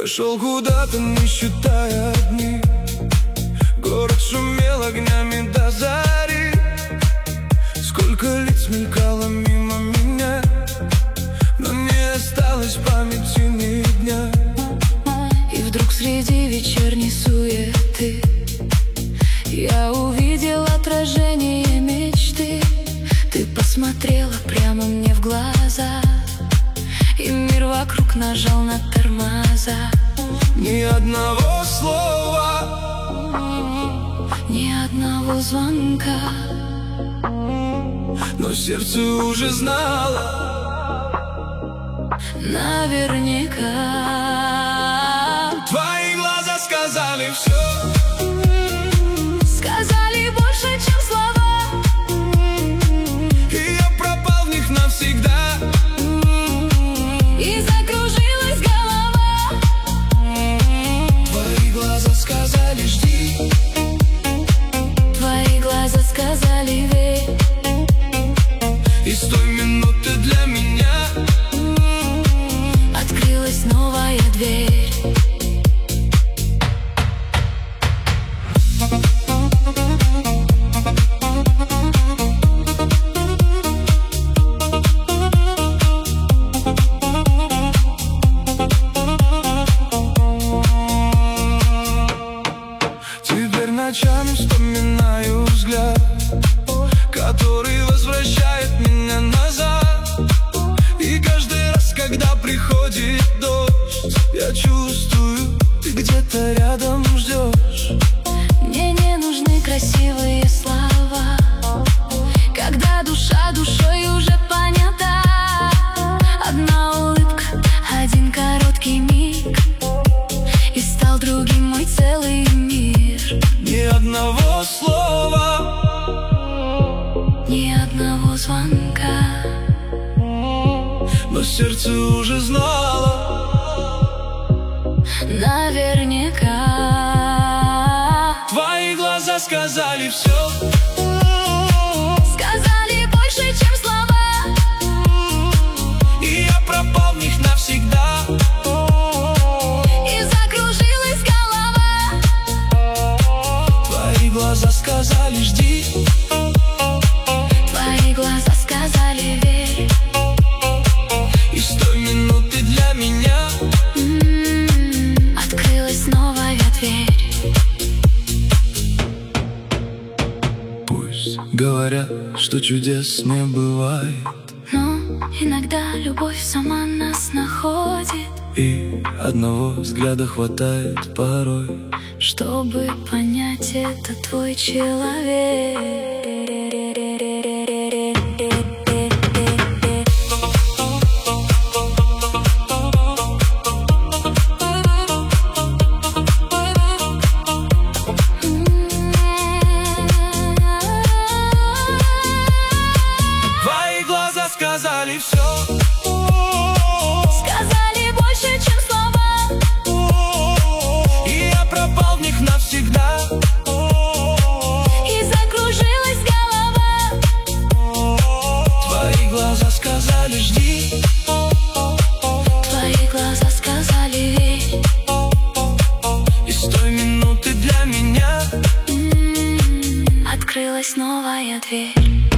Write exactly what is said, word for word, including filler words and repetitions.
Я шел куда-то, не считая дни. Город шумел огнями до зари. Сколько лиц мелькало мимо меня, но не осталось в памяти ни дня. И вдруг среди вечерней суеты я увидел отражение мечты. Ты посмотрела прямо мне в глаза, и мир вокруг нажал на тормоза. Ни одного слова, ни одного звонка, но сердце уже знало наверняка. Твои глаза сказали все. Сказали больше, чем слова, и я пропал в них навсегда. и закружилась голова. Твои глаза сказали жди. Твои глаза сказали верь. И с той минуты для меня открылась новая дверь. Теперь ночами вспоминаю взгляд, который возвращает меня назад. И каждый раз, когда приходит дождь, я чувствую, ты где-то рядом ждешь. Мне не нужны красивые слова, когда душа душой уже понята. Одна улыбка, один короткий миг, и стал другим мой целый мир. Ни одного слова, ни одного звонка, но сердце уже знало наверняка. Твои глаза сказали все. Сказали больше, чем слова, И я пропал в них навсегда. и закружилась голова. Твои глаза сказали жди. Твои глаза сказали верь. И с той минуты для меня М-м, открылась новая дверь. Пусть говорят, что чудес не бывает, Но иногда любовь сама нас находит, и одного взгляда хватает порой, чтобы понять, это твой человек. Твои глаза сказали все. Сказали больше, чем слова, И я пропал в них навсегда. и закружилась голова. Твои глаза сказали жди. Твои глаза сказали верь. И с той минуты для меня М-м, открылась новая дверь.